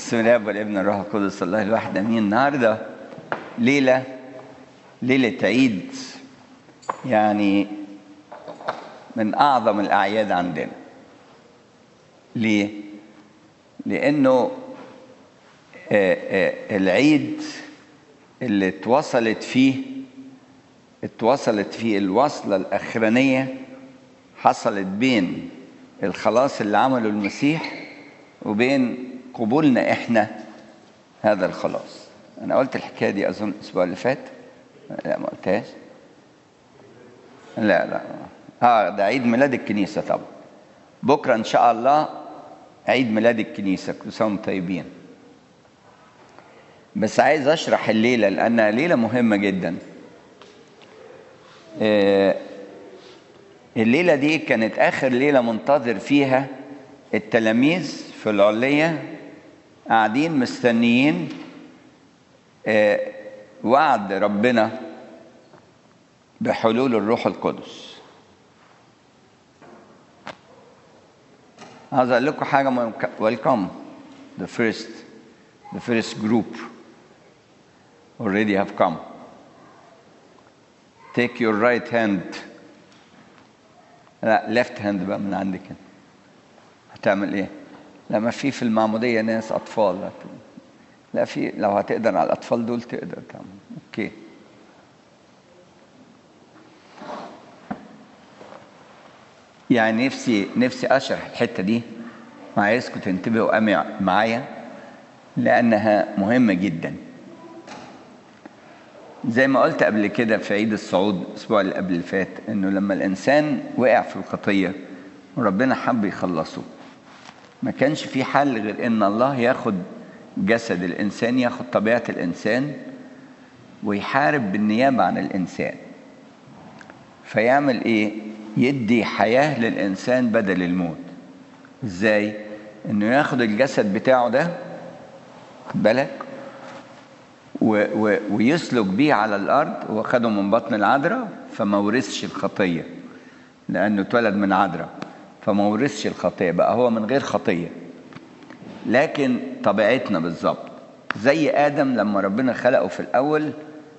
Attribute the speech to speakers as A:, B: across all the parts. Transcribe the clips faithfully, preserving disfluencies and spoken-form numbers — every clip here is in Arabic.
A: بسم الله والابن الروح القدس الله الواحد امين. النهارده ليله ليله عيد، يعني من اعظم الاعياد عندنا. ليه؟ لانه العيد اللي اتوصلت فيه اتوصلت فيه الوصله الاخرانيه حصلت بين الخلاص اللي عمله المسيح وبين قبولنا احنا هذا الخلاص. انا قلت الحكايه دي اظن الاسبوع اللي فات، لا ما قلتهاش. لا لا اه ده عيد ميلاد الكنيسه. طبعا بكره ان شاء الله عيد ميلاد الكنيسه، كل سنه وانتم طيبين. بس عايز اشرح الليله لانها ليله مهمه جدا. آه الليله دي كانت اخر ليله منتظر فيها التلاميذ في العليه، قاعدين مستنيين آه وعد ربنا بحلول الروح القدس. عايز اقول لكم حاجه. ويلكم the first the first group already have come. Take your right hand. لا left hand بقى من عندك. هتعمل ايه؟ لما في في المعموديه ناس اطفال، لا في لو هتقدر على الاطفال دول تقدر تعمل. اوكي. يعني نفسي نفسي اشرح الحته دي، وعايزكم تنتبهوا معايا لانها مهمه جدا. زي ما قلت قبل كده في عيد الصعود الاسبوع اللي قبل اللي فات، انه لما الانسان وقع في الخطيه وربنا حب يخلصه، ما كانش في حل غير ان الله ياخد جسد الانسان، ياخد طبيعه الانسان ويحارب بالنيابه عن الانسان. فيعمل ايه؟ يدي حياه للانسان بدل الموت. ازاي؟ انه ياخد الجسد بتاعه ده، خد بالك، و و ويسلك بيه على الارض. هو خده من بطن العذراء فما ورثش الخطيه، لانه اتولد من عذراء فما ورثش الخطيه، بقى هو من غير خطيه. لكن طبيعتنا بالظبط زي ادم لما ربنا خلقه في الاول.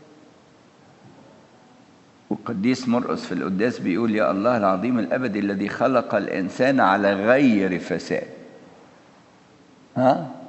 A: والقديس مرقس في القداس بيقول: يا الله العظيم الابدي الذي خلق الانسان على غير فساد. ها؟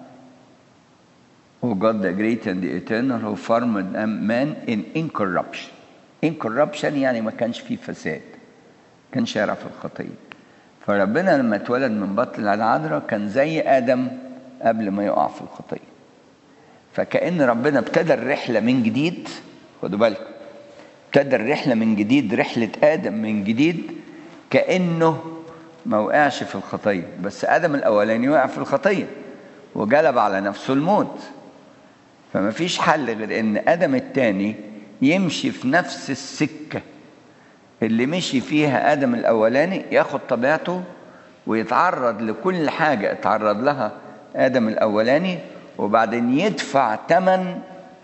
A: Oh God the great and the eternal who formed man in incorruption. incorruption يعني ما كانش فيه فساد، ما كانش يعرف الخطيه. فربنا لما اتولد من بطن العذراء كان زي آدم قبل ما يقع في الخطية. فكأن ربنا ابتدى الرحلة من جديد. خدوا بالكم، ابتدى الرحلة من جديد، رحلة آدم من جديد، كأنه ما وقعش في الخطية. بس آدم الأولاني وقع في الخطية وجلب على نفسه الموت. فما فيش حل غير إن آدم الثاني يمشي في نفس السكة اللي مشي فيها آدم الأولاني، ياخد طبيعته ويتعرض لكل حاجة اتعرض لها آدم الأولاني، وبعدين يدفع ثمن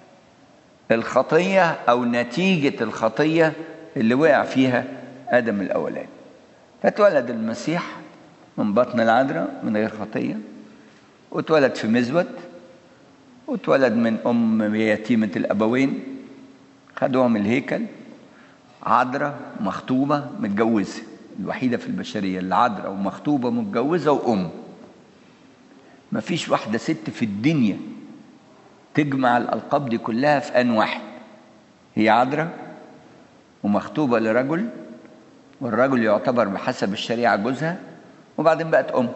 A: الخطية أو نتيجة الخطية اللي وقع فيها آدم الأولاني. فاتولد المسيح من بطن العذراء من غير خطية، واتولد في مزود، واتولد من أم يتيمة الأبوين، خدوهم الهيكل. عذراء مخطوبة متجوزة، الوحيدة في البشرية اللي عذراء ومخطوبة متجوزة وأم. مفيش واحدة ست في الدنيا تجمع الألقاب دي كلها في آن واحد. هي عذراء ومخطوبة لرجل، والرجل يعتبر بحسب الشريعة جوزها، وبعدين بقت أم،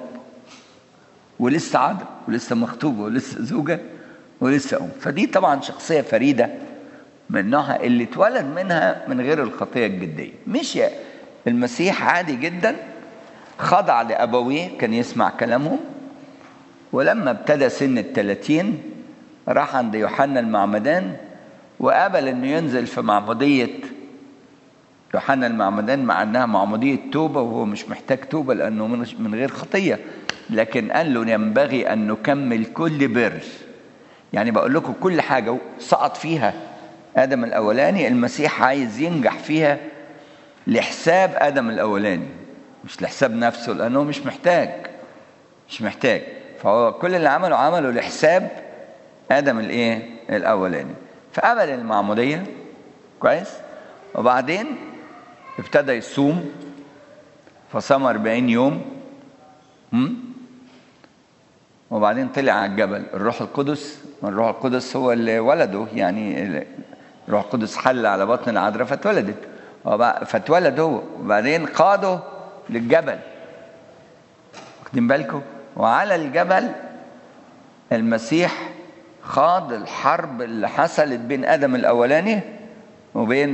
A: ولسه عذراء ولسه مخطوبة ولسه زوجة ولسه أم. فدي طبعا شخصية فريدة من نوعها اللي اتولد منها من غير الخطية الجدية. مش المسيح عادي جدا، خضع لأبويه، كان يسمع كلامهم. ولما ابتدى سن الثلاثين راح عند يوحنا المعمدان وقابل انه ينزل في معمودية يوحنا المعمدان، مع انها معمودية توبة وهو مش محتاج توبة لانه من غير خطية. لكن قال له ينبغي ان نكمل كل بر. يعني بقول لكم كل حاجة سقط فيها آدم الأولاني، المسيح عايز ينجح فيها لحساب آدم الأولاني، مش لحساب نفسه، لأنه مش محتاج مش محتاج فهو كل اللي عمله عمله لحساب آدم الايه الأولاني. فقبل المعمودية كويس، وبعدين ابتدى يصوم فصام أربعين يوم، هم؟ وبعدين طلع على الجبل. الروح القدس، الروح القدس هو اللي ولده، يعني الروح القدس حل على بطن العذراء فاتولدت، فاتولد هو، وبعدين قاده للجبل، واخدين بالكم؟ وعلى الجبل المسيح خاض الحرب اللي حصلت بين آدم الأولاني وبين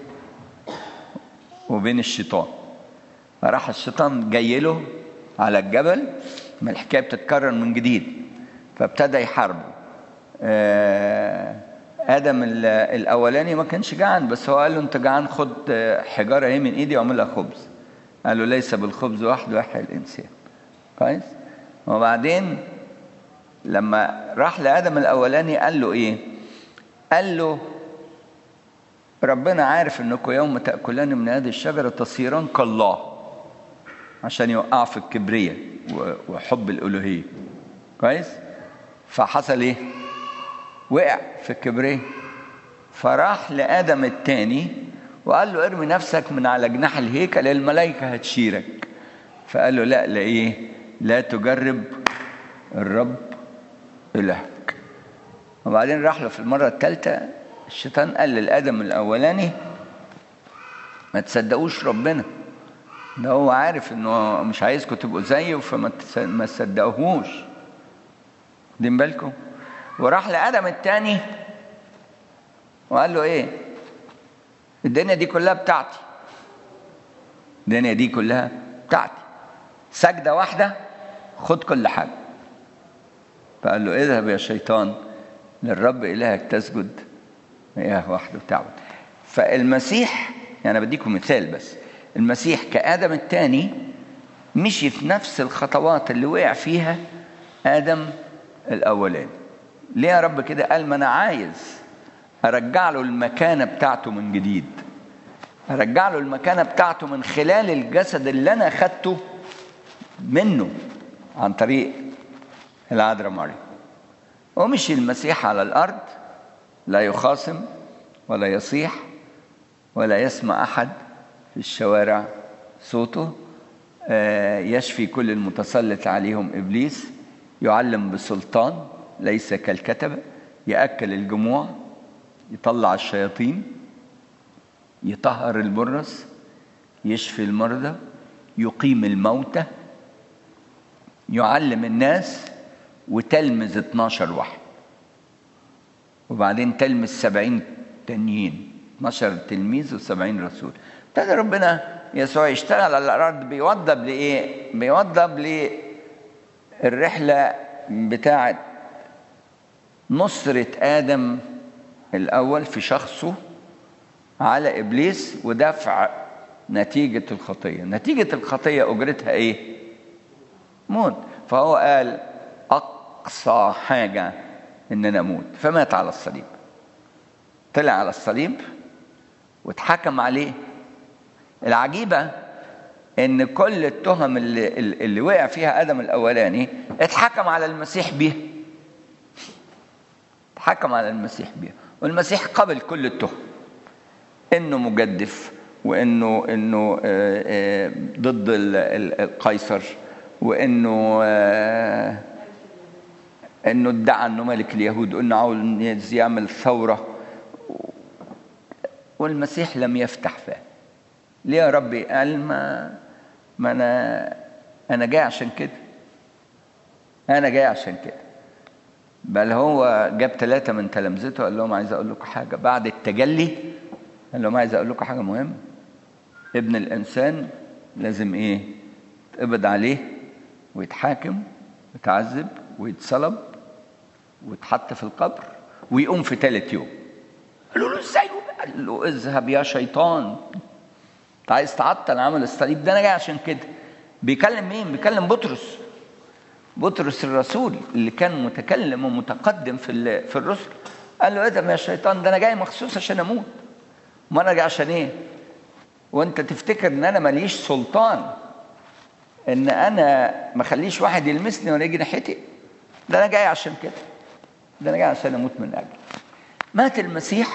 A: وبين الشيطان. فراح الشيطان جاي له على الجبل، ما الحكاية بتتكرر من جديد، فابتدى يحاربه. آدم الأولاني ما كانش جعان، بس هو قال له أنت جعان، خد حجارة اهي من إيدي واعملها خبز. قال له ليس بالخبز وحده يحيى الإنسان. كويس؟ وبعدين لما راح لآدم الأولاني قال له إيه؟ قال له ربنا عارف أنكم يوم تأكلان من هذه الشجرة تصيران كالله، عشان يوقع في الكبرية وحب الألوهية. كويس؟ فحصل إيه؟ وقع في الكبرية. فراح لآدم الثاني وقال له ارمي نفسك من على جناح الهيكل، الملائكة هتشيرك. فقال له لا، لا إيه؟ لا تجرب الرب إلهك. وبعدين راح له في المرة الثالثة الشيطان قال للآدم الأولاني ما تصدقوش ربنا، ده هو عارف انه مش عايزكم تبقوا زيه، فما ما تصدقوهوش. واخدين بالكم؟ وراح لآدم الثاني وقال له ايه؟ الدنيا دي كلها بتاعتي، الدنيا دي كلها بتاعتي، سجدة واحدة خد كل حاجة. فقال له اذهب يا شيطان، للرب إلهك تسجد إله وحده تعبد. فالمسيح، يعني أنا بديكم مثال بس، المسيح كآدم الثاني مشي في نفس الخطوات اللي وقع فيها آدم الأولاني. ليه يا رب كده؟ قال ما أنا عايز أرجع له المكانة بتاعته من جديد، أرجع له المكانة بتاعته من خلال الجسد اللي أنا أخدته منه عن طريق العذراء مريم. ومشي المسيح على الأرض لا يخاصم ولا يصيح ولا يسمع أحد في الشوارع صوته، يشفي كل المتسلط عليهم إبليس، يعلم بسلطان ليس كالكتبة، يأكل الجموع، يطلع الشياطين، يطهر البرص، يشفي المرضى، يقيم الموتى، يعلم الناس، وتلمذ اتناشر واحد، وبعدين تلمذ سبعين تانيين، اتناشر تلميذ وسبعين رسول. ابتدى ربنا يسوع يشتغل على الأرض، بيوضب لإيه؟ بيوضب للرحلة بتاعة نصرة آدم الأول في شخصه على إبليس، ودفع نتيجة الخطية. نتيجة الخطية أجرتها إيه؟ موت. فهو قال أقصى حاجة إن أنا أموت، فمات على الصليب. طلع على الصليب واتحكم عليه. العجيبة إن كل التهم اللي, اللي وقع فيها آدم الأولاني اتحكم على المسيح بيها، اتحكم على المسيح بيها، والمسيح قبل كل التهم، إنه مجدف، وإنه إنه ضد القيصر، وإنه إنه ادعى إنه ملك اليهود، وإنه عاوز يعمل ثورة، والمسيح لم يفتح فاه. ليه يا ربي؟ قال ما ما أنا أنا جاي عشان كده، أنا جاي عشان كده. بل هو جاب ثلاثة من تلامذته قال لهم عايز أقول لكم حاجة بعد التجلي، قال لهم عايز أقول لكم حاجة مهمة. ابن الإنسان لازم إيه؟ يتقبض عليه ويتحاكم ويتعذب ويتصلب ويتحط في القبر ويقوم في ثالث يوم. قالوا له ازاي؟ قال له اذهب يا شيطان، انت عايز تعطل عمل الصليب ده؟ انا جاي عشان كده. بيكلم مين؟ بيكلم بطرس، بطرس الرسول اللي كان متكلم ومتقدم في في الرسل. قال له اذهب يا شيطان، ده انا جاي مخصوص عشان اموت. ما انا جاي عشان ايه؟ وانت تفتكر ان انا ماليش سلطان ان انا ما اخليش واحد يلمسني ولا يجي ناحيتي، ده انا جاي عشان كده، ده انا جاي عشان اموت من اجل. مات المسيح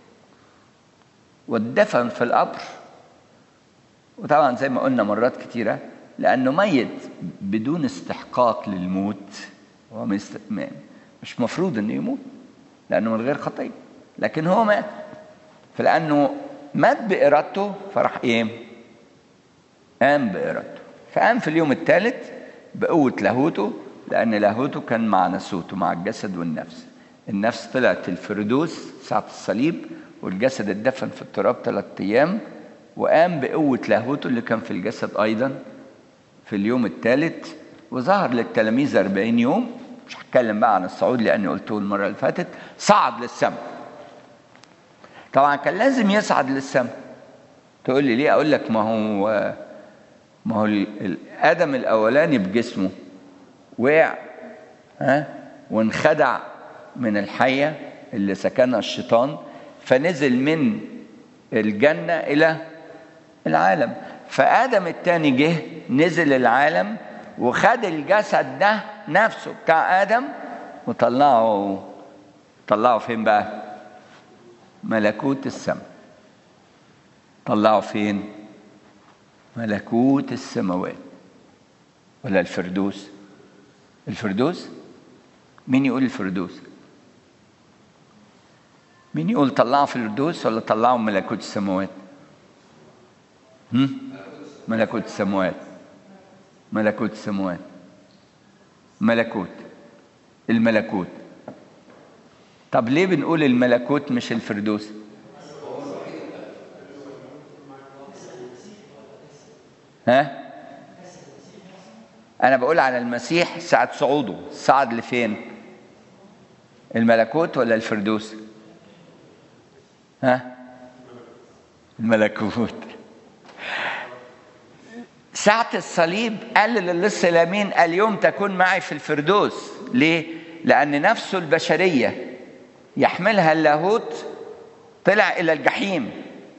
A: واتدفن في القبر، وطبعا زي ما قلنا مرات كتيره لانه ميت بدون استحقاق للموت، هو مش مفروض انه يموت لانه من غير خطيه، لكن هو مات، فلانه مات بارادته فراح ايه؟ قام بارادته، فقام في اليوم الثالث بقوه لاهوته، لان لاهوته كان مع ناسوته، مع الجسد والنفس. النفس طلعت الفردوس ساعه الصليب، والجسد اتدفن في التراب ثلاث ايام، وقام بقوه لاهوته اللي كان في الجسد ايضا في اليوم الثالث، وظهر للتلاميذ أربعين يوم. مش هتكلم بقى عن الصعود لاني قلته المره اللي فاتت. صعد للسماء، طبعا كان لازم يصعد للسماء. تقول لي ليه؟ اقول لك ما هو ما هو الادم الاولاني بجسمه وقع، ها، وانخدع من الحيه اللي سكنها الشيطان، فنزل من الجنه الى العالم. فادم الثاني جه نزل العالم وخد الجسد ده نفسه بتاع ادم وطلعه طلعه فين بقى؟ ملكوت السماء. طلعه فين؟ ملكوت السماوات ولا الفردوس؟ الفردوس. مين يقول الفردوس؟ مين يقول طلعه في الفردوس ولا طلعه ملكوت السماوات؟ هم؟ ملكوت السماوات. ملكوت السماوات. ملكوت الملكوت. طب ليه بنقول الملكوت مش الفردوس؟ ها؟ أنا بقول على المسيح ساعة صعوده، صعد لفين؟ الملكوت ولا الفردوس؟ ها؟ الملكوت. ساعة الصليب قال للص اليمين اليوم تكون معي في الفردوس. ليه؟ لأن نفسه البشرية يحملها اللاهوت طلع إلى الجحيم،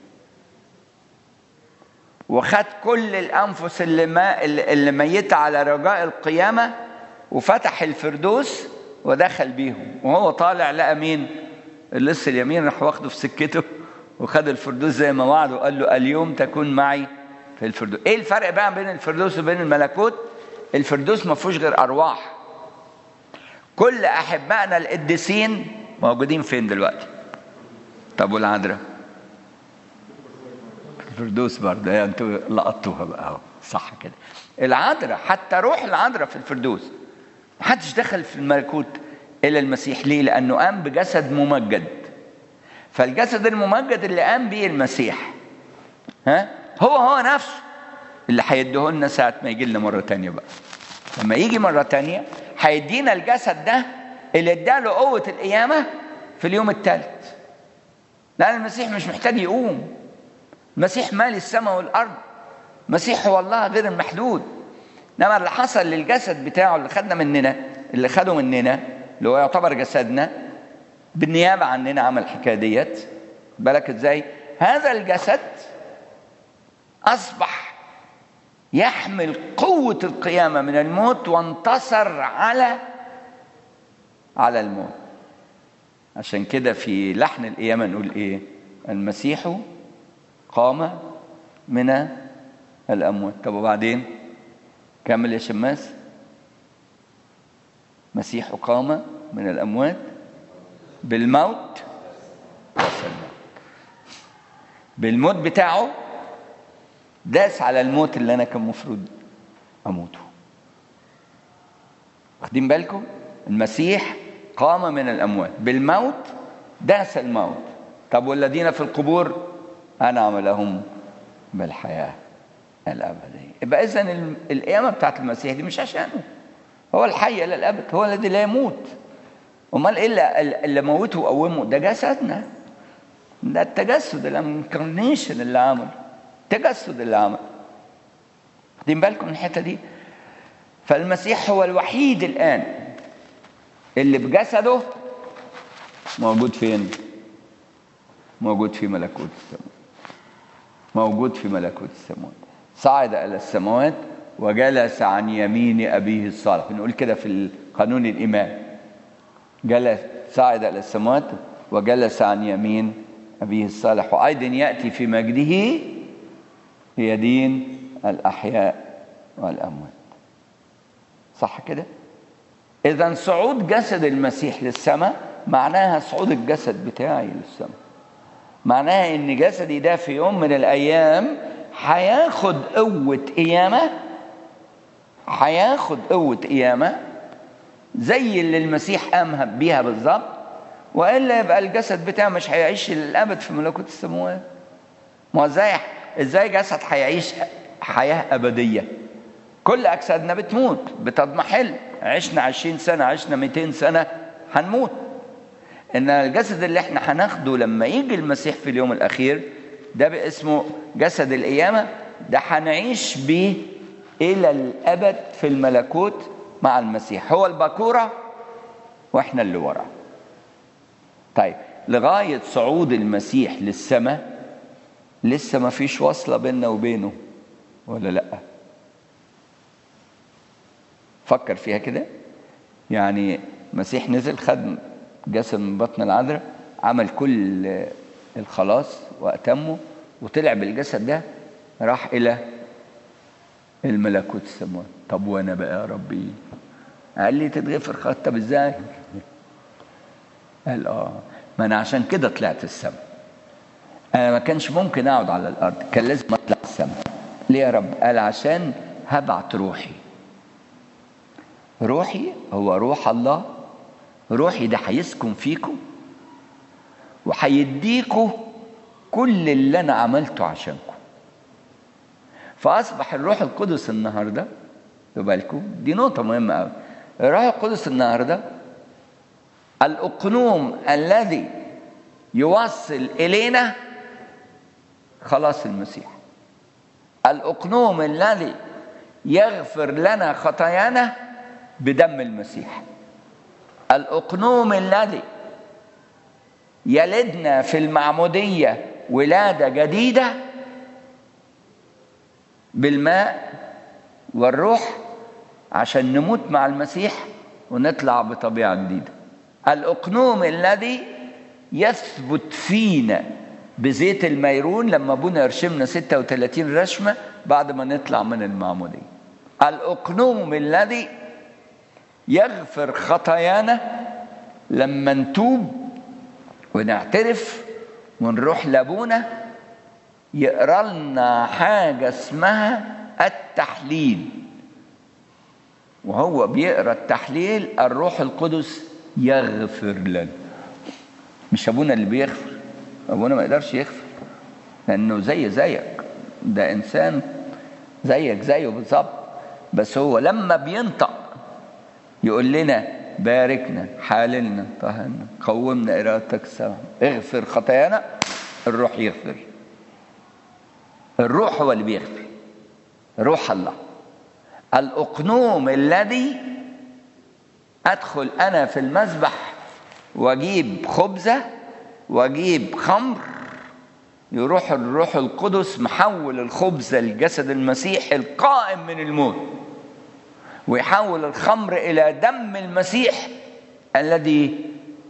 A: وخد كل الأنفس اللي, ما اللي ميتة على رجاء القيامة وفتح الفردوس ودخل بيهم، وهو طالع لقى مين؟ اللص اليمين، راح واخده في سكته وخد الفردوس زي ما وعده، وقال له اليوم تكون معي في الفردوس. ايه الفرق بقى بين الفردوس وبين الملكوت؟ الفردوس ما فيهوش غير أرواح. كل أحبائنا القديسين موجودين فين دلوقتي؟ طب والعذراء؟ الفردوس برضه، يعني انتوا لقطوها بقى اهو، صح كده. العذراء، حتى روح العذراء في الفردوس. محدش دخل في الملكوت الا المسيح. ليه؟ لانه قام بجسد ممجد. فالجسد الممجد اللي قام به المسيح، ها، هو هو نفسه اللي هيديه لنا ساعه ما يجي لنا مره ثانيه بقى. لما يجي مره ثانيه هيدينا الجسد ده اللي اداله قوه القيامه في اليوم الثالث. لان المسيح مش محتاج يقوم. المسيح مالي السماء والارض. المسيح هو الله غير المحدود. انما اللي حصل للجسد بتاعه اللي خدنا مننا، اللي خده مننا، اللي هو يعتبر جسدنا بالنيابه عننا، عمل الحكايه ديت. بالك ازاي؟ هذا الجسد اصبح يحمل قوه القيامه من الموت وانتصر على على الموت. عشان كده في لحن القيامه نقول ايه؟ المسيح قام من الأموات. طب وبعدين كمل يا شماس. مسيح قام من الأموات بالموت والسلام. بالموت بتاعه داس على الموت اللي أنا كان مفروض أموته. واخدين بالكم؟ المسيح قام من الأموات بالموت، داس الموت. طب والذين في القبور أنعم لهم بالحياة الأبدية. يبقى إذن القيامة بتاعت المسيح دي مش عشانه، هو الحي إلى الأبد، هو الذي لا يموت. أمال إيه اللي, اللي موته وقومه؟ ده جسدنا، ده التجسد، الانكارنيشن اللي عمل، التجسد اللي عمل. واخدين بالكم من الحتة دي؟ فالمسيح هو الوحيد الآن اللي بجسده موجود فين؟ موجود في ملكوت السماوات. موجود في ملكوت السماوات. صعد إلى السماوات وجلس عن يمين أبيه الصالح. بنقول كده في قانون الإيمان، جلس صعد إلى السماوات وجلس عن يمين أبيه الصالح، وأيضا يأتي في مجده ليدين الأحياء والأموات. صح كده؟ إذن صعود جسد المسيح للسماء معناها صعود الجسد بتاعي للسماء، معناها إن جسدي ده في يوم من الأيام هياخد قوة قيامة، هياخد قوة قيامة زي اللي المسيح قام بيها بالظبط، وإلا يبقى الجسد بتاعه مش هيعيش للأبد في ملكوت السماوات. ما ازاي ازاي جسد هيعيش حياة أبدية؟ كل أجسادنا بتموت بتضمحل، عشنا عشرين سنة، عشنا مئتين سنة، هنموت. إن الجسد اللي احنا هناخده لما يجي المسيح في اليوم الأخير ده باسمه جسد القيامة، ده هنعيش بيه إلى الأبد في الملكوت مع المسيح. هو البكورة وإحنا اللي ورا. طيب لغاية صعود المسيح للسماء لسه ما فيش وصلة بيننا وبينه ولا لأ؟ فكر فيها كده. يعني المسيح نزل خد جسد من بطن العذراء، عمل كل الخلاص وأتمه، وطلع بالجسد ده راح إلى الملكوت السماوي. طب وأنا بقى يا ربي؟ قال لي تتغفر خط. طب إزاي؟ قال آه ما أنا عشان كده طلعت السماء. أنا ما كانش ممكن أقعد على الأرض، كان لازم أطلع السماء. ليه يا رب؟ قال عشان هبعت روحي. روحي هو روح الله. روحي ده هيسكن فيكم وهيديكوا كل اللي أنا عملته عشانكم. فأصبح الروح القدس النهاردة، بالكم دي نقطة مهمة أوي، الروح القدس النهاردة الأقنوم الذي يوصل إلينا خلاص المسيح، الأقنوم الذي يغفر لنا خطايانا بدم المسيح، الأقنوم الذي يلدنا في المعمودية ولادة جديدة بالماء والروح عشان نموت مع المسيح ونطلع بطبيعة جديدة، الأقنوم الذي يثبت فينا بزيت الميرون لما ابونا يرشمنا ستة وثلاثين رشمة بعد ما نطلع من المعمودية، الأقنوم الذي يغفر خطايانا لما نتوب ونعترف ونروح لابونا يقرأ لنا حاجة اسمها التحليل، وهو بيقرأ التحليل الروح القدس يغفر لنا. مش ابونا اللي بيغفر، ابونا ما يقدرش يغفر لانه زي زيك، ده انسان زيك زيه بالظبط، بس هو لما بينطق يقول لنا باركنا، حاللنا، طهرنا، قومنا ارادتك السماء، اغفر خطايانا، الروح يغفر. الروح هو اللي بيغفر، روح الله. الأقنوم الذي أدخل أنا في المذبح وأجيب خبزة وأجيب خمر، يروح الروح القدس محول الخبزة لجسد المسيح القائم من الموت، ويحول الخمر إلى دم المسيح الذي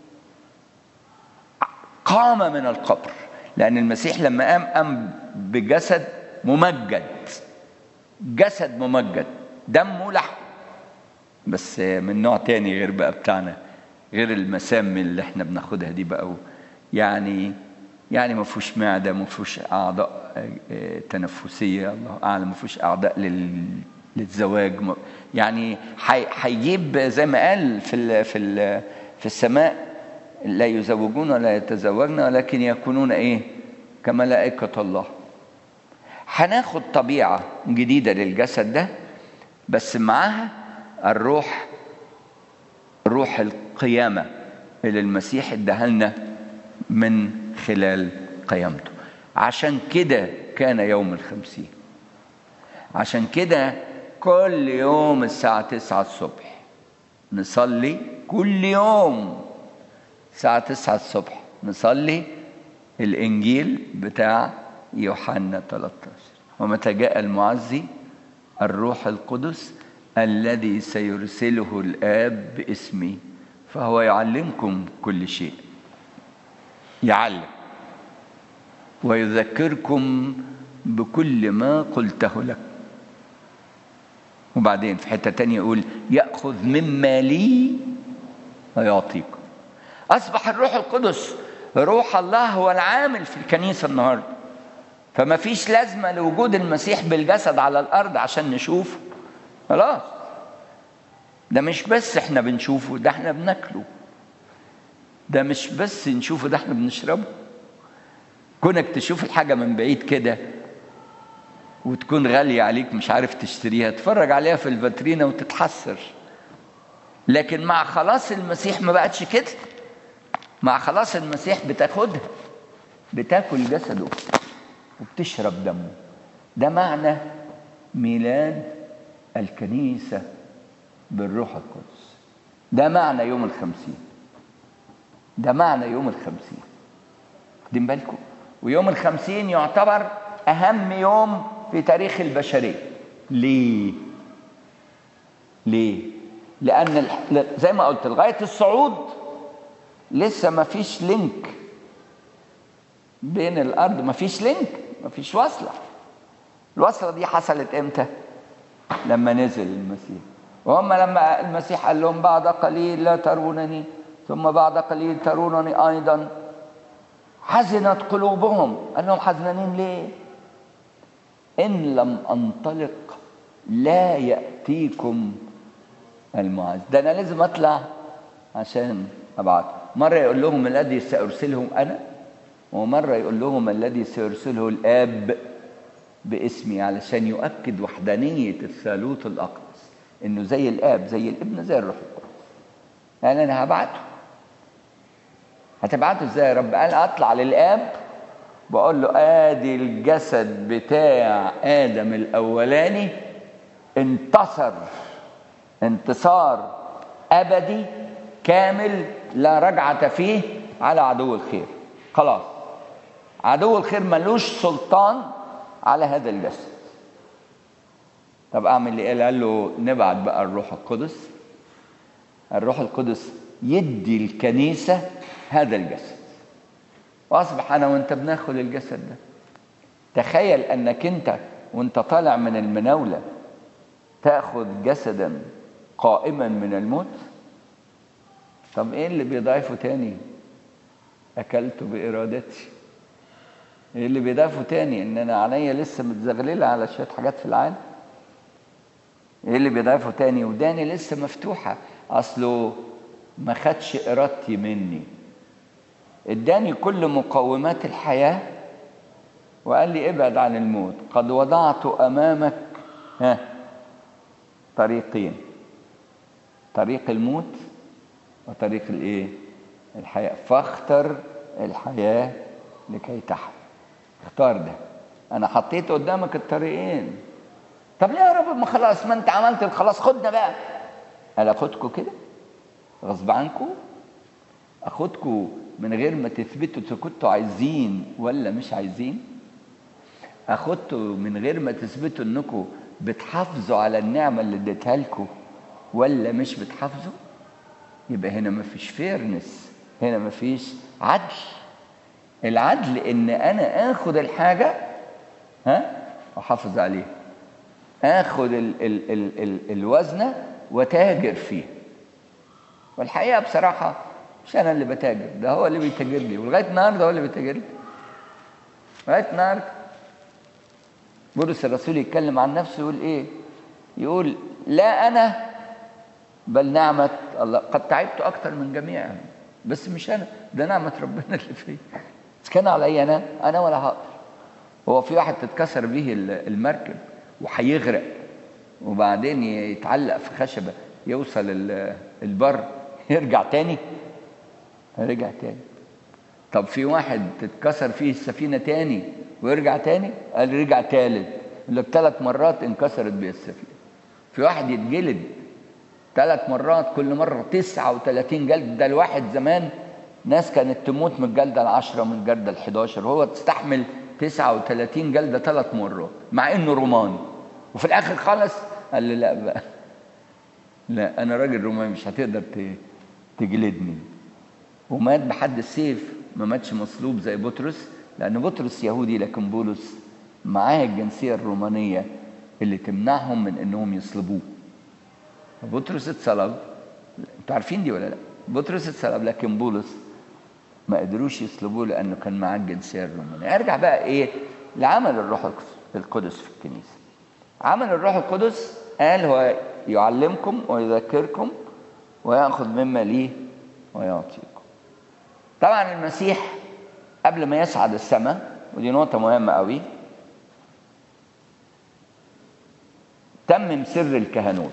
A: قام من القبر. لأن المسيح لما قام قام بجسد ممجد، جسد ممجد، دمه لحم بس من نوع تاني غير بقى بتاعنا، غير المسام اللي احنا بناخدها دي بقى، يعني يعني ما فيهوش معده، ما فيهوش اعضاء تنفسيه، الله اعلم، ما فيهوش اعضاء لل للزواج، يعني هيجيب زي ما قال في ال في ال في السماء لا يزوجون ولا يتزوجن ولكن يكونون ايه كملائكه الله. هناخد طبيعه جديده للجسد ده، بس معاها الروح، روح القيامه اللي المسيح اداها لنا من خلال قيامته. عشان كده كان يوم الخمسين، عشان كده كل يوم الساعة تسعة الصبح نصلي، كل يوم الساعة تسعة الصبح نصلي الإنجيل بتاع يوحنا ثلاثة عشر، ومتى جاء المعزي الروح القدس الذي سيرسله الآب باسمي فهو يعلمكم كل شيء. يعلم ويذكركم بكل ما قلته لك. وبعدين في حتة تانية يقول يأخذ مما لي ويعطيكم. أصبح الروح القدس روح الله هو العامل في الكنيسة النهاردة. فما فيش لازمة لوجود المسيح بالجسد على الأرض عشان نشوفه. خلاص، ده مش بس احنا بنشوفه، ده احنا بناكله. ده مش بس نشوفه، ده احنا بنشربه. كونك تشوف الحاجة من بعيد كده وتكون غالية عليك مش عارف تشتريها، تفرج عليها في الفاترينة وتتحسر. لكن مع خلاص المسيح ما بقتش كده. مع خلاص المسيح بتاخدها، بتاكل جسده وبتشرب دمه. ده معنى ميلاد الكنيسة بالروح القدس. ده معنى يوم الخمسين. ده معنى يوم الخمسين. خدين بالكم؟ ويوم الخمسين يعتبر أهم يوم في تاريخ البشرية. ليه؟ ليه؟ لأن زي ما قلت لغاية الصعود لسه ما فيش لينك بين الأرض، ما فيش لينك، ما فيش وصلة. الوصلة دي حصلت إمتى؟ لما نزل المسيح. وهم لما المسيح قال لهم بعد قليل لا ترونني ثم بعد قليل ترونني أيضا، حزنت قلوبهم. قال لهم حزنانين ليه؟ إن لم أنطلق لا يأتيكم المعز. ده أنا لازم أطلع عشان أبعث. مرة يقول لهم الذي سأرسلهم أنا، ومرة يقول لهم الذي سيرسله الآب باسمي، علشان يؤكد وحدانية الثالوث الأقدس، إنه زي الآب زي الابن زي الروح القدس. يعني أنا هبعته. هتبعته إزاي يا رب؟ قال أطلع للآب بقول له آدي الجسد بتاع آدم الأولاني انتصر انتصار أبدي كامل لا رجعة فيه على عدو الخير. خلاص، عدو الخير ملوش سلطان على هذا الجسد. طب أعمل إيه؟ قال له نبعت بقى الروح القدس. الروح القدس يدي الكنيسة هذا الجسد، وأصبح أنا وأنت بناخد الجسد ده. تخيل أنك أنت وأنت طالع من المناولة تأخذ جسدا قائما من الموت. طب إيه اللي بيضعفه تاني؟ أكلته بإرادتي. إيه اللي بيضعفه تاني؟ إن أنا عينيا لسه متزغللة على شوية حاجات في العالم. إيه اللي بيضعفه تاني؟ وداني لسه مفتوحة، أصله ما خدش إرادتي مني، اداني كل مقومات الحياة وقال لي ابعد عن الموت. قد وضعت أمامك ها طريقين، طريق الموت وطريق الايه؟ الحياة، فاختر الحياة لكي تحيا. اختار ده. انا حطيت قدامك الطريقين. طب ليه يا رب؟ ما خلاص، ما انت عملت الخلاص، خدنا بقى. قال اخدكم كده غصب عنكم، اخدكم من غير ما تثبتوا اذا كنتوا عايزين ولا مش عايزين، اخدتوا من غير ما تثبتوا انكم بتحافظوا على النعمه اللي اديتها لكم ولا مش بتحافظوا. يبقى هنا ما فيش فيرنس، هنا ما فيش عدل. العدل ان انا اخد الحاجه ها واحافظ عليها، اخد ال ال ال ال الوزنه وتاجر فيه. والحقيقه بصراحه مش انا اللي بتاجر، ده هو اللي بيتاجر لي، ولغايه النهارده هو اللي بيتاجر لي لغايه النهارده. بولس الرسول يتكلم عن نفسه يقول ايه؟ يقول لا انا بل نعمه الله، قد تعبت اكثر من جميعهم، بس مش انا، ده نعمه ربنا اللي فيا. بس كان علي انا انا ولا هقدر. هو في واحد تتكسر به المركب وهيغرق وبعدين يتعلق في خشبه يوصل البر يرجع تاني؟ رجع تاني. طب في واحد تتكسر فيه السفينه تاني ويرجع تاني؟ قال رجع تالت. يقول لك ثلاث مرات انكسرت بيه السفينه. في واحد يتجلد ثلاث مرات، كل مره تسعة وثلاثين جلد. ده الواحد زمان ناس كانت تموت من الجلده العشره ومن الجلده الحداشر، هو تستحمل تسعة وثلاثين جلده ثلاث مرات مع انه روماني. وفي الاخر خالص قال له لا بقى، لا انا راجل روماني مش هتقدر تجلدني. ومات بحد السيف، ما ماتش مصلوب زي بطرس، لان بطرس يهودي لكن بولس معاه الجنسيه الرومانيه اللي تمنعهم من انهم يصلبوه. بطرس اتصلب، انتوا عارفين دي ولا لا؟ بطرس اتصلب لكن بولس ما قدروش يصلبوه لانه كان معاه الجنسيه الرومانيه. ارجع بقى ايه لعمل الروح القدس في الكنيسه. عمل الروح القدس قال هو يعلمكم ويذكركم ويأخذ مما ليه ويعطيكم. طبعا المسيح قبل ما يصعد السماء، ودي نقطة مهمة قوي، تمم سر الكهنوت.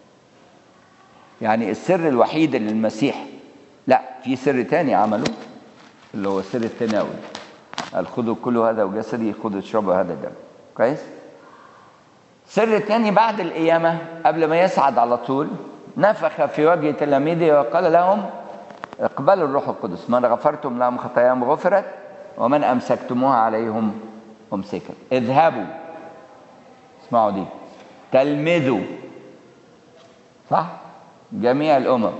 A: يعني السر الوحيد اللي المسيح، لا في سر تاني عمله اللي هو سر التناول. قال خذوا كل هذا وجسدي، خذوا اشربوا هذا الدم. كويس؟ سر تاني بعد القيامة قبل ما يصعد على طول، نفخ في وجه تلاميذه وقال لهم اقبلوا الروح القدس، من غفرتم لهم خطاياهم غفرت ومن امسكتموها عليهم امسكت. اذهبوا، اسمعوا دي، تلمذوا، صح؟ جميع الامم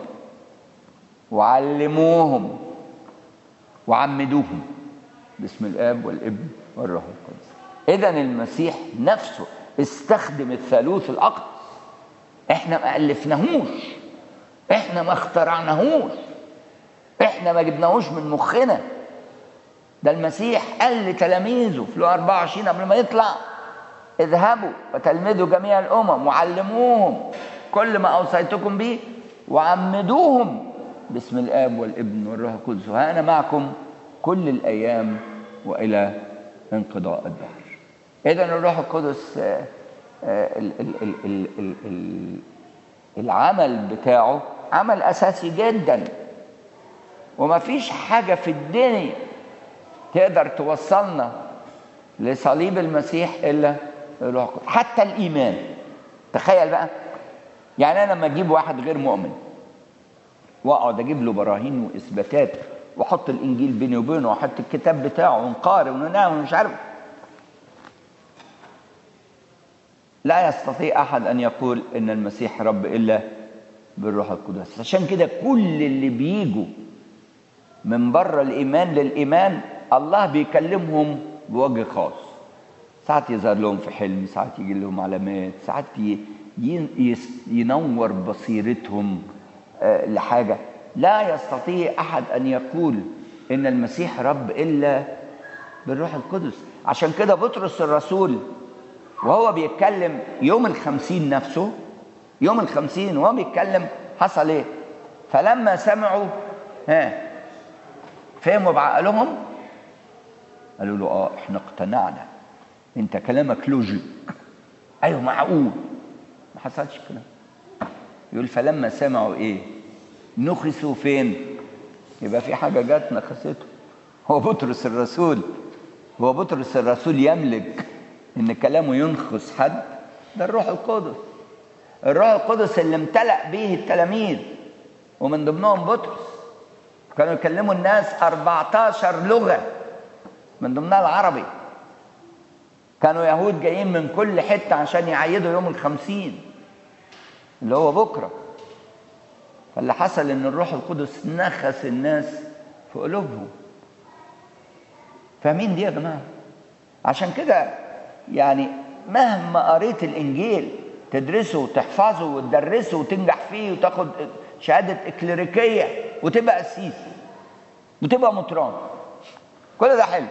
A: وعلموهم وعمدوهم باسم الاب والابن والروح القدس. اذا المسيح نفسه استخدم الثالوث الاقدس. احنا ما الفناهوش، احنا ما اخترعناهوش، احنا ما جبناهوش من مخنا. ده المسيح قال لتلاميذه في لوقا أربعة وعشرين قبل ما يطلع اذهبوا وتلمذوا جميع الامم وعلموهم كل ما اوصيتكم به وعمدوهم باسم الاب والابن والروح القدس وها انا معكم كل الايام والى انقضاء الدهر. اذا الروح القدس ال ال ال ال ال ال العمل بتاعه عمل اساسي جدا، وما فيش حاجه في الدنيا تقدر توصلنا لصليب المسيح الا الروح القدس. حتى الايمان، تخيل بقى، يعني انا لما اجيب واحد غير مؤمن واقعد اجيب له براهين واثباتات واحط الانجيل بيني وبينه واحط الكتاب بتاعه ونقارن ونعمل ومش عارف، لا يستطيع احد ان يقول ان المسيح رب الا بالروح القدس. عشان كده كل اللي بيجوا من بره الايمان للايمان الله بيكلمهم بوجه خاص. ساعات يظهر لهم في حلم، ساعات يجي لهم علامات، ساعات ينور بصيرتهم لحاجه. لا يستطيع احد ان يقول ان المسيح رب الا بالروح القدس. عشان كده بطرس الرسول وهو بيتكلم يوم الخمسين نفسه، يوم الخمسين وهو بيتكلم حصل ايه؟ فلما سمعوا ها فهموا بعقلهم قالوا له اه احنا اقتنعنا، انت كلامك لوجيك، ايوه معقول. ما حصلش الكلام. يقول فلما سمعوا ايه؟ نخسوا فين؟ يبقى في حاجه جت نخسته. هو بطرس الرسول هو بطرس الرسول يملك ان كلامه ينخس حد؟ ده الروح القدس. الروح القدس اللي امتلأ به التلاميذ ومن ضمنهم بطرس. كانوا يكلموا الناس أربعتاشر لغة من ضمنها العربي. كانوا يهود جايين من كل حتة عشان يعيدوا يوم الخمسين اللي هو بكرة. فاللي حصل ان الروح القدس نخس الناس في قلوبهم. فاهمين دي يا جماعة؟ عشان كده يعني مهما قريت الانجيل تدرسه وتحفظه وتدرسه وتنجح فيه وتاخد شهادة اكليريكية وتبقى قسيس وتبقى مطران، كل ده حلو،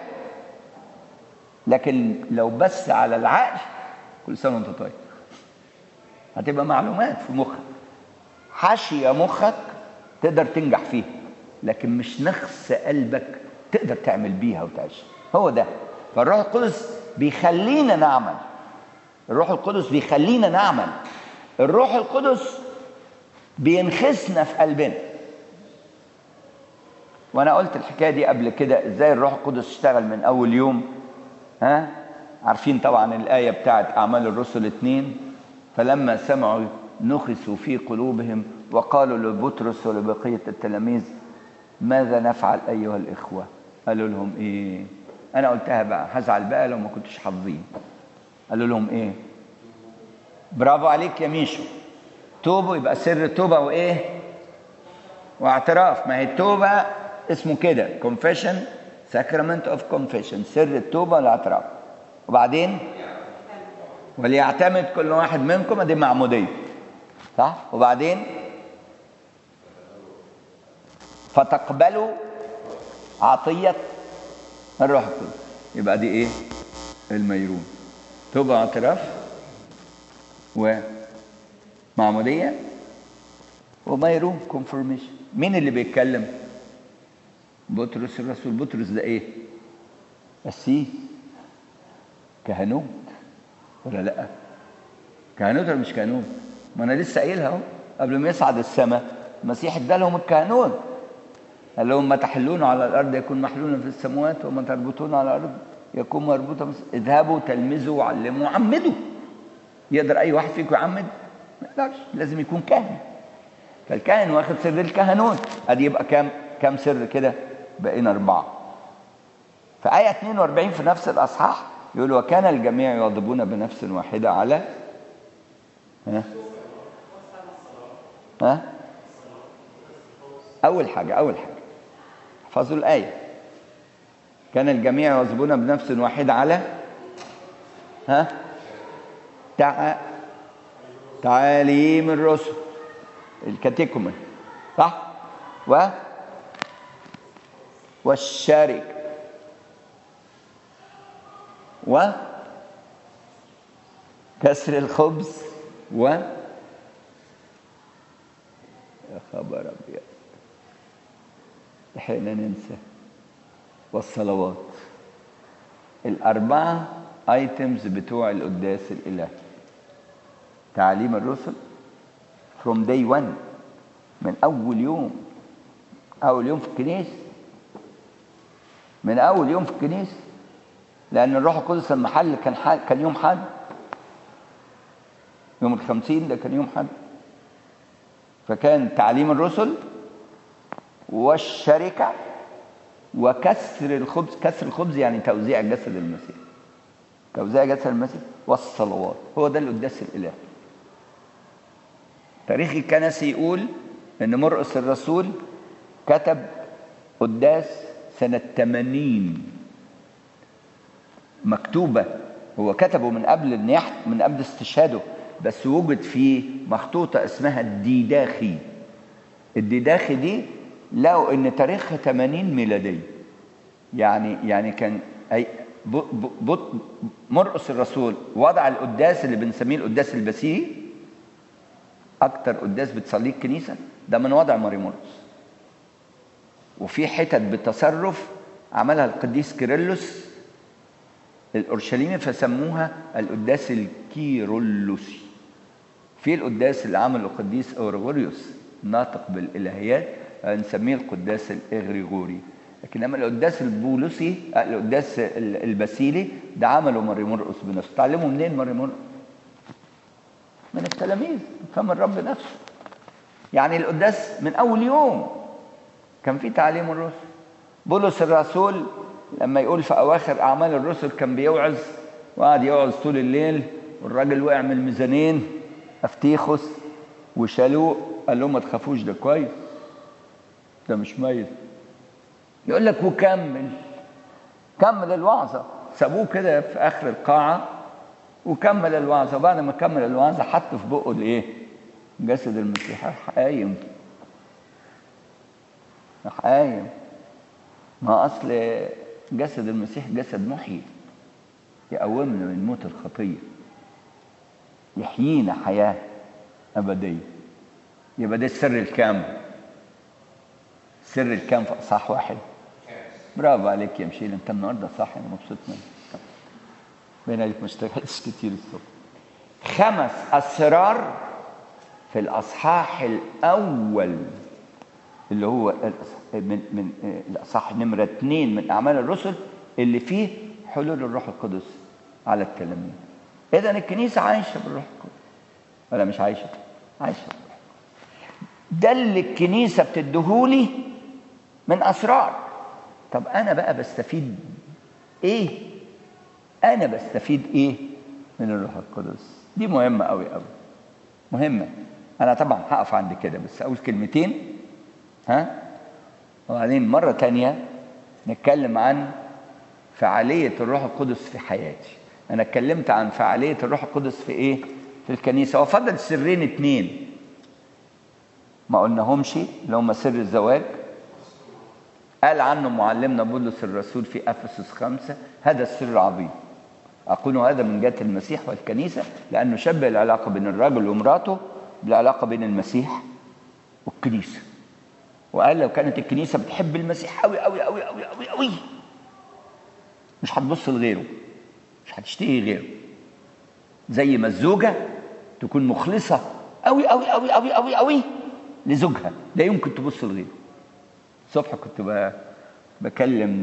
A: لكن لو بس على العقل كل سنة وانت طيب هتبقى معلومات في مخك، حاشية مخك تقدر تنجح فيها، لكن مش نخس قلبك تقدر تعمل بيها وتعيش. هو ده. فالروح القدس بيخلينا نعمل. الروح القدس بيخلينا نعمل. الروح القدس بينخسنا في قلبنا. وانا قلت الحكايه دي قبل كده، ازاي الروح القدس اشتغل من اول يوم. ها عارفين طبعا الايه بتاعت اعمال الرسل اتنين، فلما سمعوا نخسوا في قلوبهم وقالوا لبطرس ولبقيه التلاميذ ماذا نفعل ايها الاخوه؟ قالوا لهم ايه؟ انا قلتها بقى، هزعل بقى لو ما كنتش حافظين. قالوا لهم ايه؟ برافو عليك يا ميشو. توبوا يبقى سر التوبة وإيه؟ واعتراف. ما هي التوبة اسمه كده confession sacrament of confession، سر التوبة والاعتراف. وبعدين وليعتمد كل واحد منكم، دي معمودية صح؟ وبعدين فتقبلوا عطية الروح القدس، يبقى دي ايه؟ الميرون. توبة واعتراف ومعمودية وميرون كونفورميشن. مين اللي بيتكلم؟ بطرس الرسول. بطرس ده ايه؟ قسيس، كهنوت ولا لا؟ كهنوت ولا مش كهنوت؟ ما انا لسه قايلها اهو، قبل ما يصعد السماء المسيح ادالهم الكهنوت، قال لهم ما تحلون على الارض يكون محلولا في السماوات، وما تربطون على الارض يكون مربوطا. اذهبوا تلمذوا وعلموا وعمدوا. يقدر اي واحد فيكم يعمد؟ ما يقدرش، لازم يكون كاهن. فالكاهن واخد سر الكهنوت، ادي يبقى كام كام سر كده؟ بقينا اربعه. في آية اثنين وأربعين في نفس الأصحاح يقول وكان الجميع يغضبون بنفس واحدة على ها ها أول حاجة أول حاجة احفظوا الآية. كان الجميع يغضبون بنفس واحدة على ها تع... تعاليم الرسل، الكاتيكومن صح؟ و والشركة وكسر الخبز و يا خبر أبيض احنا ننسى والصلوات. الأربعة ايتمز بتوع القداس الإلهي. تعاليم الرسل from day one، من أول يوم أول يوم في الكنيسة من أول يوم في الكنيسة لأن الروح القدس المحل كان حد كان يوم حد، يوم الخمسين ده كان يوم حد. فكان تعليم الرسل والشركة وكسر الخبز. كسر الخبز يعني توزيع جسد المسيح، توزيع جسد المسيح والصلوات. هو ده القداس الإلهي. تاريخ الكنسي يقول إن مرقس الرسول كتب قداس سنة ثمانين مكتوبة. هو كتبه من قبل النياحة، من قبل استشهاده، بس وجد فيه مخطوطة اسمها الديداخي. الديداخي دي لقوا ان تاريخها ثمانين ميلادية. يعني يعني كان اي مرقس الرسول وضع القداس اللي بنسميه القداس البسيلي، اكتر قداس بتصليه الكنيسة، ده من وضع ماري مرقس. وفي حتت بتصرف عملها القديس كيرلس الأورشليمي فسموها القداس الكيرلسي. في القداس اللي عمله القديس أورغوريوس ناطق بالإلهيات نسميه القداس الإغريغوري. لكن أما القداس البولسي القداس الباسيلي ده عمله ماري مرقس بنفسه. تعلموا منين ماري مرقس؟ من التلاميذ، فمن الرب نفسه. يعني القداس من أول يوم كان في تعليم الرسل. بولس الرسول لما يقول في أواخر أعمال الرسل كان بيوعظ وقعد يوعظ طول الليل، والراجل وقع من الميزانين أفتيخوس وشالوه، قال لهم ما تخافوش ده كويس، ده مش ميت. يقول لك وكمل كمل الوعظة. سابوه كده في آخر القاعة وكمل الوعظة. بعد ما كمل الوعظة حط في بقه الإيه؟ جسد المسيح. قايم قايم ما أصل جسد المسيح جسد محيي، يقومنا من موت الخطية، يحيينا حياة أبدية. يبقى ده السر الكامل. سر الكام في أصحاح واحد. برافو عليك يا مشيل، أنت النهارده صح، أنا مبسوط منك. بين عليك ما اشتغلتش كتير الصبح. خمس أسرار في الأصحاح الأول اللي هو من من الأصحاح نمرة اثنين من أعمال الرسل اللي فيه حلول الروح القدس على التلاميذ. إذن الكنيسة عايشة بالروح القدس ولا مش عايشة؟ عايشة بالروح القدس. ده اللي الكنيسة بتديهولي من أسرار. طب أنا بقى بستفيد إيه؟ أنا بستفيد إيه من الروح القدس. دي مهمة قوي قوي، مهمة. أنا طبعا هقف عند كده بس أقول كلمتين، ها، وبعدين مرة تانية نتكلم عن فعالية الروح القدس في حياتي. أنا اتكلمت عن فعالية الروح القدس في إيه؟ في الكنيسة. وفضل سرين اتنين ما قلناهمش، اللي هما سر الزواج. قال عنه معلمنا بولس الرسول في أفسس خمسة: هذا السر العظيم أقول هذا من جهة المسيح والكنيسة، لأنه شبه العلاقة بين الرجل ومراته بالعلاقة بين المسيح والكنيسة. وقال لو كانت الكنيسة بتحب المسيح أوي أوي أوي أوي أوي أوي مش هتبص لغيره، مش هتشتهي غيره. زي ما الزوجة تكون مخلصة أوي أوي أوي أوي أوي أوي لزوجها، لا يمكن تبص لغيره. الصبح كنت بكلم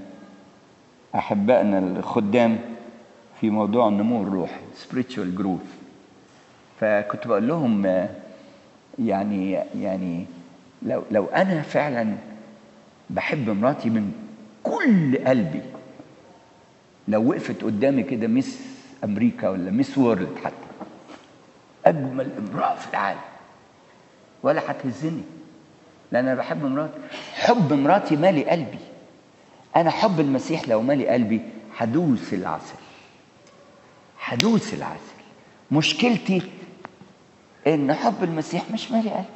A: أحبائنا الخدام في موضوع النمو الروحي spiritual growth، فكنت بقول لهم يعني يعني لو لو أنا فعلا بحب مراتي من كل قلبي، لو وقفت قدامي كده ميس أمريكا ولا ميس وورلد حتى، أجمل امرأة في العالم، ولا هتهزني، لأن أنا بحب مراتي. حب مراتي مالي قلبي. أنا حب المسيح لو مالي قلبي هدوس العسل، هدوس العسل. مشكلتي إن حب المسيح مش مالي قلبي.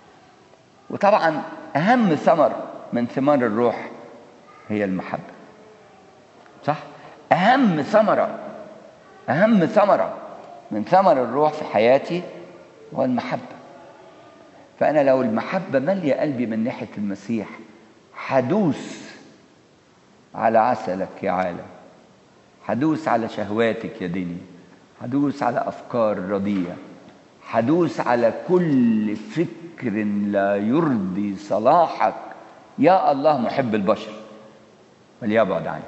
A: وطبعا أهم ثمر من ثمار الروح هي المحبة، صح؟ أهم ثمرة أهم ثمرة من ثمر الروح في حياتي هو المحبة. فأنا لو المحبة مالية قلبي من ناحية المسيح هدوس على عسلك يا عالم، هدوس على شهواتك يا دنيا، هدوس على أفكار رديئة، هدوس على كل فكر لا يرضي صلاحك يا الله محب البشر وليبعد عنه.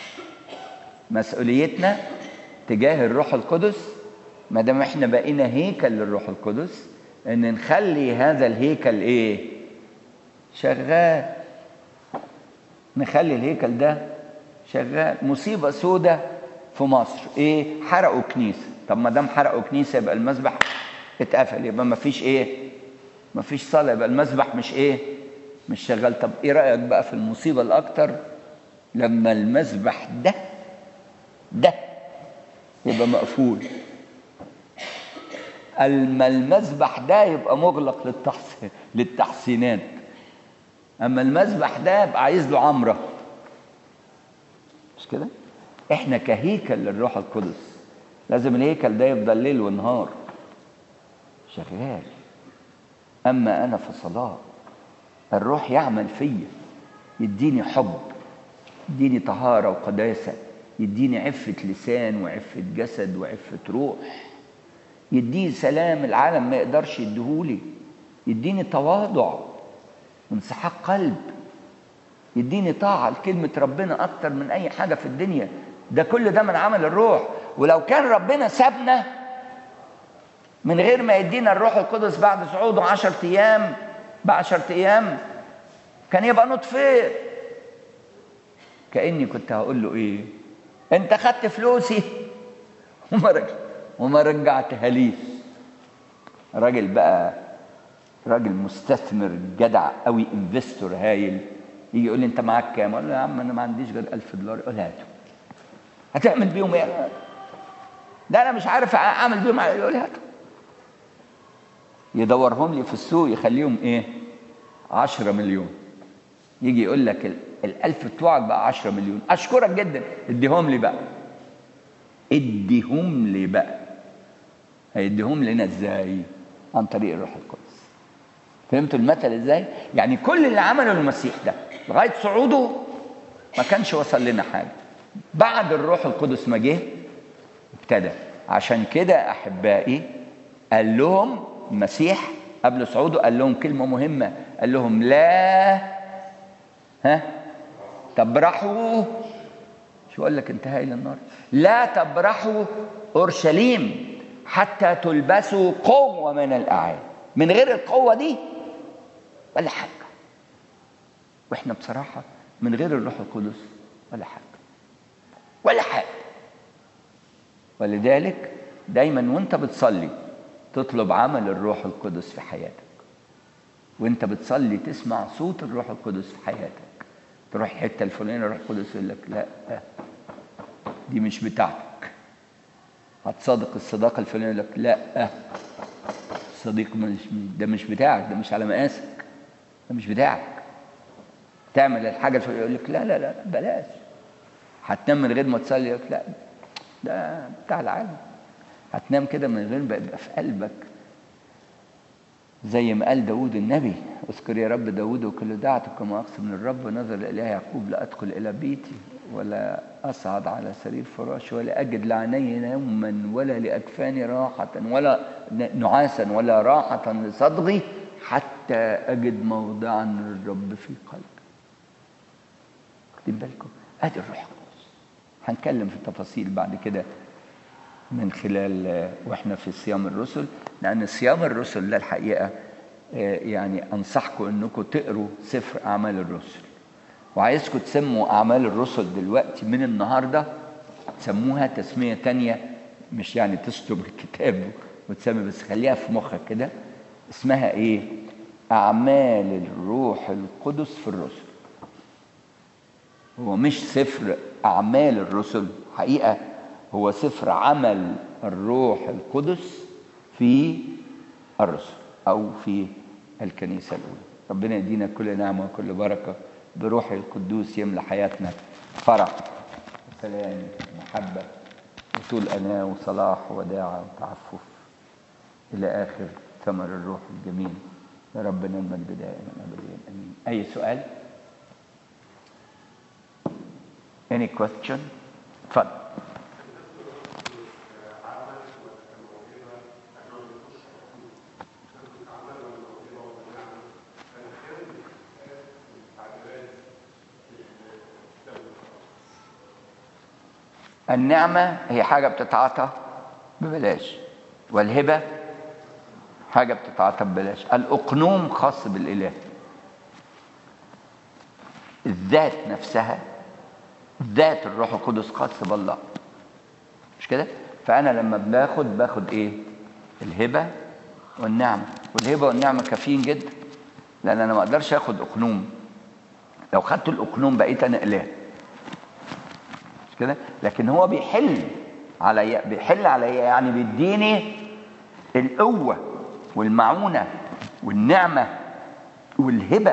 A: مسؤوليتنا تجاه الروح القدس ما دام احنا بقينا هيكل للروح القدس ان نخلي هذا الهيكل ايه؟ شغال. نخلي الهيكل ده شغال. مصيبة سودة في مصر ايه؟ حرقوا كنيسة. طب ما دام حرقوا كنيسة يبقى المسبح اتقفل، يبقى ما فيش ايه؟ ما فيش صلاة، يبقى المسبح مش ايه؟ مش شغال. طب ايه رأيك بقى في المصيبة الاكتر؟ لما المسبح ده ده يبقى مقفول، اما المسبح ده يبقى مغلق للتحسين للتحسينات، اما المسبح ده يبقى عايز له عمره. مش كده؟ احنا كهيكل للروح القدس لازم الهيكل ده يفضل ليل ونهار شغال. اما انا في صلاة الروح يعمل فيا، يديني حب، يديني طهارة وقداسة، يديني عفة لسان وعفة جسد وعفة روح، يديني سلام العالم ما يقدرش يديهولي، يديني تواضع وانسحاق قلب، يديني طاعة لكلمة ربنا أكتر من أي حاجة في الدنيا. ده كل ده من عمل الروح. ولو كان ربنا سابنا من غير ما يدينا الروح القدس بعد صعوده عشرة أيام بعشرة أيام كان يبقى نطفئ. كأني كنت هقول له إيه؟ أنت خدت فلوسي وما رجع وما رجعتها لي. راجل بقى، راجل مستثمر جدع قوي، انفستور هايل، يجي يقول لي انت معاك كام؟ اقول له يا عم انا ما عنديش غير ألف دولار. يقول هاته. هتعمل بيهم ايه؟ ده انا مش عارف اعمل بيهم ايه. يقول هاته. يدورهم لي في السوق يخليهم ايه؟ عشرة مليون. يجي يقول لك الألف بتوعك بقى عشرة مليون. اشكرك جدا، اديهم لي بقى. اديهم لي بقى. هيديهم لنا ازاي؟ عن طريق الروح القدس. فهمتوا المثل ازاي؟ يعني كل اللي عمله المسيح ده لغايه صعوده ما كانش وصل لنا حاجه. بعد الروح القدس ما جه ابتدى. عشان كده احبائي قال لهم المسيح قبل صعوده قال لهم كلمه مهمه، قال لهم لا ها تبرحوا. شو قال لك انتهى الى النار؟ لا تبرحوا اورشليم حتى تلبسوا قوه من الاعالي. من غير القوه دي ولا حاجه. واحنا بصراحه من غير الروح القدس ولا حاجه ولا حاجه. ولذلك دايما وانت بتصلي تطلب عمل الروح القدس في حياتك، وانت بتصلي تسمع صوت الروح القدس في حياتك. تروح الحته الفلانيه الروح القدس يقول لك لا دي مش بتاعتك. هتصادق الصداقه الفلانيه يقول لك لا صديق مش ده مش بتاعك، ده مش على مقاسك، ده مش بتاعك. تعمل الحاجه الفلانيه يقول لك لا لا لا بلاش. هتنام من غير ما تصلي يقول لك لا ده بتاع العالم. هتنام كده من غير ما يبقى في قلبك زي ما قال داود النبي: اذكر يا رب داود وكل دعته كما اقسم من الرب نظر اله يعقوب لا ادخل الى بيتي ولا اصعد على سرير فراشي ولا اجد لعيني نوما ولا لاكفاني راحه ولا نعاسا ولا راحه لصدغي حتى اجد موضعا للرب في قلبي. خدين بالكم؟ ادي الروح القدس. هنتكلم في التفاصيل بعد كده من خلال واحنا في صيام الرسل، لان صيام الرسل ده الحقيقه يعني انصحكم انكم تقروا سفر اعمال الرسل، وعايزكم تسموا اعمال الرسل دلوقتي من النهارده تسموها تسميه تانية، مش يعني تشطب الكتاب وتسمي، بس خليها في مخك كده. اسمها ايه؟ اعمال الروح القدس في الرسل. هو مش سفر اعمال الرسل، حقيقه هو سفر عمل الروح القدس في الرسل أو في الكنيسة الأولى. ربنا يدينا كل نعمة وكل بركة بروح القدوس يملى حياتنا فرح وسلام ومحبة وطول أناة وصلاح وداعة وتعفف إلى آخر ثمر الروح الجميل. يا ربنا المجد دائما أبديا آمين. أي سؤال؟ Any question؟ اتفضل. النعمة هي حاجة بتتعاطى ببلاش، والهبة حاجة بتتعاطى ببلاش. الأقنوم خاص بالإله، الذات نفسها ذات الروح القدس خاص بالله، مش كده؟ فأنا لما باخد باخد إيه؟ الهبة والنعمة. والهبة والنعمة كافيين جدا، لأن أنا ما أقدرش آخد أقنوم. لو خدت الأقنوم بقيت أنا إله، كده. لكن هو بيحل عليا، بيحل عليا يعني بيديني القوة والمعونة والنعمة والهبة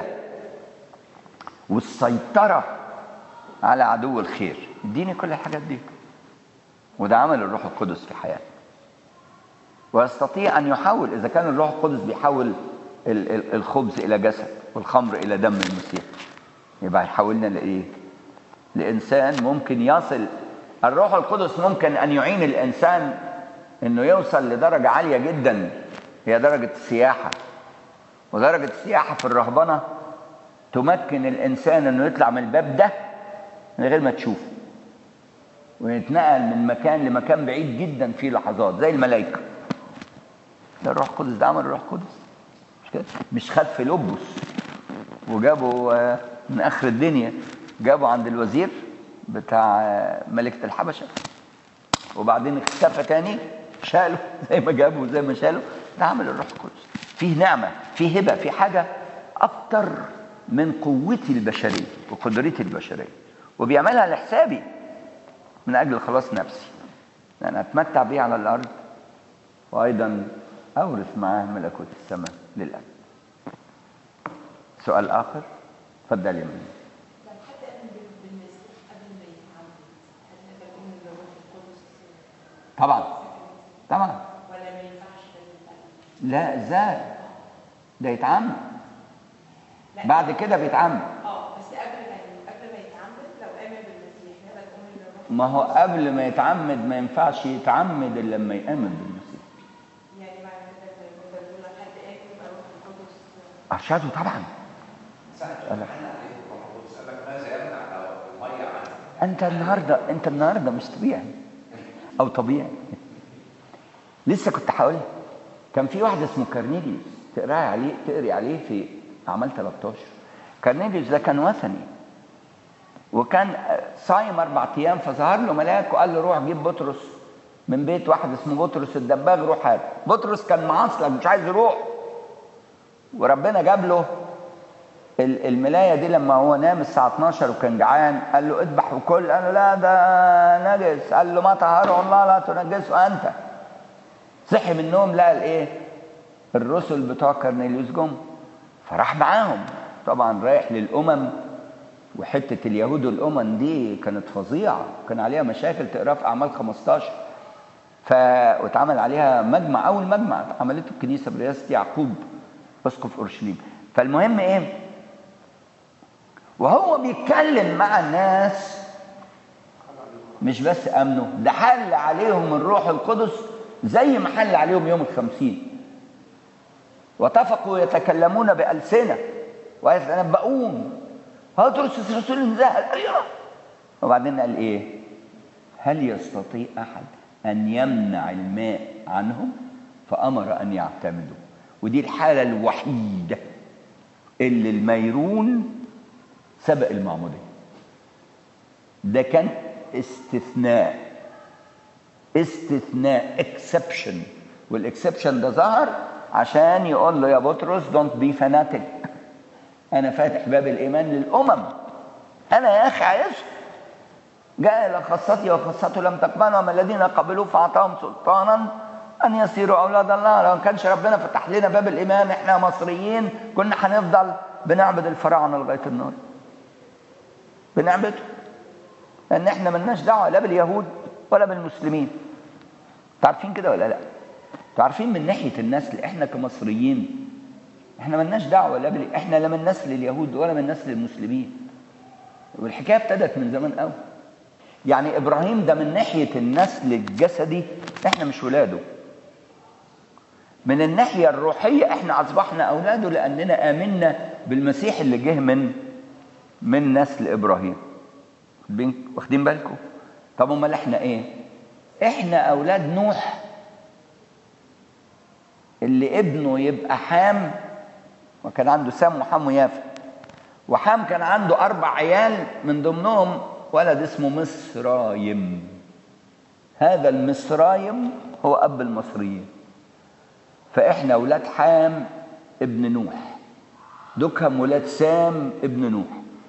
A: والسيطرة على عدو الخير. يديني كل الحاجات دي، وده عمل الروح القدس في حياتي. ويستطيع أن يحول، إذا كان الروح القدس بيحول الخبز إلى جسد والخمر إلى دم المسيح، يبقى يحولنا لإيه؟ لإنسان ممكن يصل. الروح القدس ممكن أن يعين الإنسان أنه يوصل لدرجة عالية جدا، هي درجة السياحة. ودرجة السياحة في الرهبنة تمكن الإنسان أنه يطلع من الباب ده من غير ما تشوفه، ويتنقل من مكان لمكان بعيد جدا في لحظات زي الملائكة. ده الروح القدس، ده عمل الروح القدس، مش كده؟ مش خد في لبس وجابوا من آخر الدنيا، جابوا عند الوزير بتاع ملكة الحبشة وبعدين اختفى تاني، شالوا زي ما جابوا زي ما شالوا. ده عمل الروح القدس. فيه نعمة، فيه هبة، فيه حاجة أكتر من قوتي البشرية وقدرتي البشرية، وبيعملها لحسابي من أجل خلاص نفسي، لأن أتمتع بيه على الأرض وأيضا أورث معاه ملكوت السماء للأبد. سؤال آخر؟ تفضل يا منى. طبعا طبعا. ولا ما ينفعش؟ لا، ازاي؟ ده يتعمد بعد كده، بيتعمد.
B: اه بس قبل ما قبل ما يتعمد لو امن بالمسيح نقدر نقول ان الروح،
A: ما هو قبل ما يتعمد ما ينفعش يتعمد الا لما يامن بالمسيح.
B: يعني معنى كده نقدر نقول حد امن بالروح القدس.
A: ارشاده طبعا. انت النهارده انت النهارده مش طبيعي او طبيعي. لسه كنت هقول كان في واحد اسمه كارنيليوس، تقرأي عليه تقري عليه في اعمال ثلاثة عشر. كارنيليوس ده كان وثني، وكان صايم اربع ايام، فظهر له ملاك وقال له روح جيب بطرس من بيت واحد اسمه بطرس الدباغ، روح هات. بطرس كان معاصلك مش عايز يروح، وربنا جاب له الملايه دي لما هو نام الساعه اتناشر وكان جعان، قال له اذبح وكل، قال له لا ده نجس، قال له ما طهره الله لا تنجسه انت. صحي من النوم لقى الايه؟ الرسل بتوع كرنيليوس جم، فراح معاهم. طبعا رايح للامم، وحته اليهود والامم دي كانت فظيعه، كان عليها مشاكل تقرا في اعمال خمستاشر. ف واتعمل عليها مجمع، اول مجمع عملته الكنيسه برئاسه يعقوب اسقف اورشليم. فالمهم ايه؟ وهو بيتكلم مع الناس مش بس امنوا، ده حل عليهم الروح القدس زي ما حل عليهم يوم الخمسين. واتفقوا يتكلمون بألسنة ويتنبؤون. بطرس الرسول انزهل، ايوه. وبعدين قال ايه؟ هل يستطيع احد ان يمنع الماء عنهم؟ فامر ان يعتمدوا. ودي الحاله الوحيده اللي الميرون سبق المعموديه. ده كان استثناء، استثناء اكسبشن. والاكسبشن ده ظهر عشان يقول له يا بطرس دونت بي فاناتيك، انا فاتح باب الايمان للامم، انا يا اخي عايز. جاء الى خاصتي وخاصته لم تقبلوا، اما الذين قبلوه فاعطاهم سلطانا ان يصيروا اولاد الله. لو ما كانش ربنا فتح لنا باب الايمان احنا مصريين كنا هنفضل بنعبد الفراعنه لغايه النهارده، بنعبده، لان احنا ملناش دعوه لا باليهود ولا بالمسلمين. عارفين كده ولا لا؟ عارفين من ناحيه النسل احنا كمصريين احنا ملناش دعوه لا بال... احنا لا من نسل اليهود ولا من نسل المسلمين. والحكايه ابتدت من زمان قوي. يعني ابراهيم ده من ناحيه النسل الجسدي احنا مش ولاده، من الناحيه الروحيه احنا اصبحنا اولاده لاننا امنا بالمسيح اللي جه من من نسل ابراهيم. واخدين بالكم؟ طب امال احنا ايه؟ احنا اولاد نوح اللي ابنه يبقى حام، وكان عنده سام وحام ويافا. وحام كان عنده اربع عيال من ضمنهم ولد اسمه مصرايم. هذا المصرايم هو اب المصريين. فاحنا اولاد حام ابن نوح، دوكهم ولاد سام ابن نوح.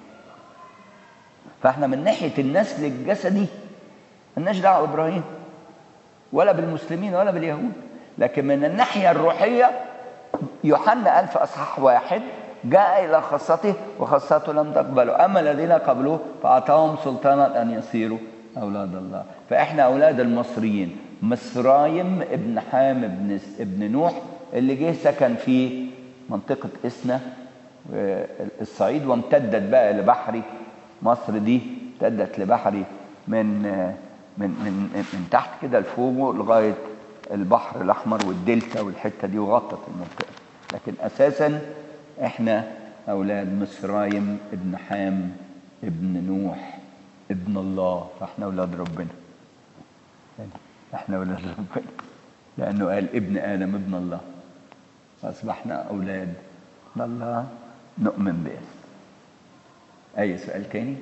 A: فاحنا من ناحيه النسل الجسدي مالناش دعوه بابراهيم ولا بالمسلمين ولا باليهود. لكن من الناحيه الروحيه يوحنا قال في اصحاح واحد جاء الى خاصته وخاصته لم تقبله، اما الذين قبلوه فاعطاهم سلطانا ان يصيروا اولاد الله. فاحنا اولاد المصريين. مصرايم ابن حام ابن ابن نوح اللي جه سكن في منطقه اسنا الصعيد، وامتدت بقى لبحري. مصر دي امتدت لبحري من من من من تحت كده لفوق لغايه البحر الاحمر والدلتا والحته دي، وغطت المنطقه. لكن اساسا احنا اولاد مصرايم ابن حام ابن نوح ابن الله. فاحنا اولاد ربنا، يعني احنا اولاد ربنا لانه قال ابن ادم ابن الله، فاصبحنا اولاد الله نؤمن باسم. اي سؤال تاني؟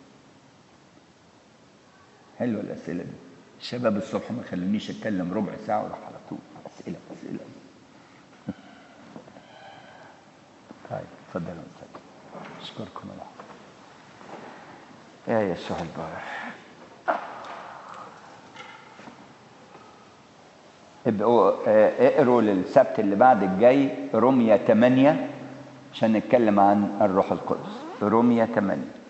A: حلوه الاسئله دي. الشباب الصبح ما خلونيش اتكلم ربع ساعه وراح على طول اسئله اسئله. طيب اتفضلوا يا استاذ. اشكركم الله. يا يسوع البار. ابقوا اقروا للسبت اللي بعد الجاي رمية ثمانية عشان نتكلم عن الروح القدس. رمية ثمانية.